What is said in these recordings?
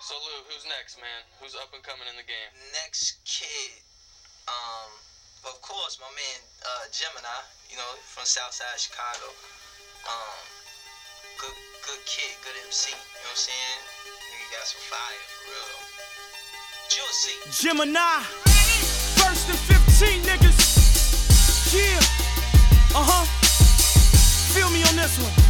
So Lou, who's next, man? Who's up and coming in the game? Next kid, of course, my man Gemini, you know, from Southside Chicago. Good kid, good MC, you know what I'm saying? He got some fire, for real though. You'll see. Gemini, first and 15 niggas. Yeah, feel me on this one.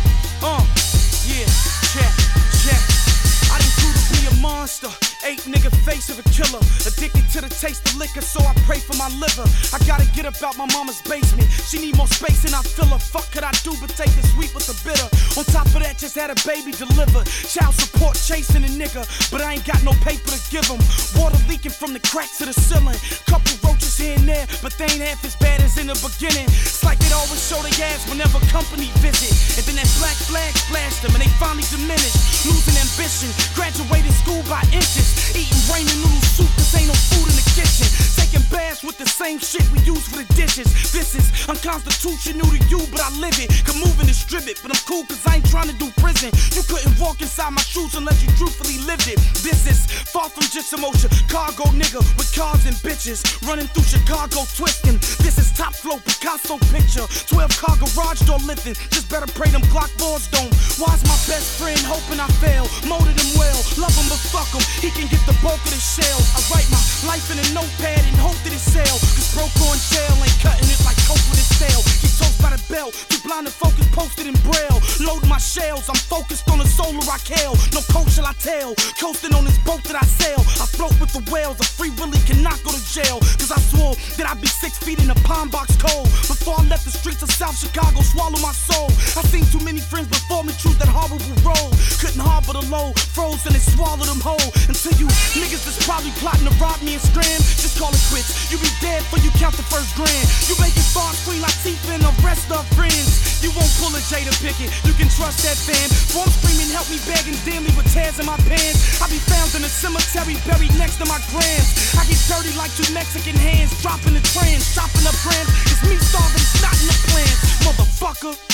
Yeah, check. I done grew to be a monster. 8 nigga face of a killer. Addicted to the taste of liquor, so I pray for my liver. I gotta get up out my mama's basement. She need more space and I fill her. Fuck could I do but take the sweet with the bitter. On top of that, just had a baby delivered. Child support chasing a nigga, but I ain't got no paper to give him. Water leaking from the cracks of the ceiling. Couple roaches here and there, but they ain't half as bad as in the beginning. It's like they'd always show their ass whenever company visit. And then that black flag splashed them and they finally diminished. Losing ambition, graduated school by inches. Eating ramen noodle soup, cause ain't no food in the kitchen. Taking baths with the same shit we use for the dishes. This is unconstitutional to you, but I live it. Can move and distribute, but I'm cool cause I ain't trying to do prison. You couldn't walk inside my shoes unless you truthfully lived it. This is far from just some old Chicago nigga with cars and bitches running through Chicago twisting. This is top flow Picasso picture, 12 car garage door lifting. Just better pray them Glock boards don't. Why's my best friend hoping I fail? Molded him well, love him but fuck him. He can get the bulk of the shells. I write my life in a notepad and hope that it sell. Cause broke on jail ain't cutting it like coke with his tail. Get toast by the belt, too blind to focus, posted in braille. Load my shells, I'm focused on the solar I kill. No coach shall I tell, coasting on this boat that I sail. I float with the whales, a free Willie cannot go to jail. Cause I swore that I'd be 6 feet in a pine box cold. Before I left the streets of South Chicago, swallow my soul. I seen too many friends before me choose that horrible road. Couldn't harbor the low, froze and it swallowed them whole. Until you niggas that's probably plotting to rob me and scram, just call it quits. You be dead before you count the first grand. You making far Queen Latifah and the rest of friends. You won't pull a Jada Pickett, you can trust that fan. Won't screaming, help me begging, damn me with tears in my pants. I be found in a cemetery, buried next to my grams. I get dirty like 2 Mexican hands, dropping the trans, chopping up grams. It's me starving, it's not in the plans, motherfucker.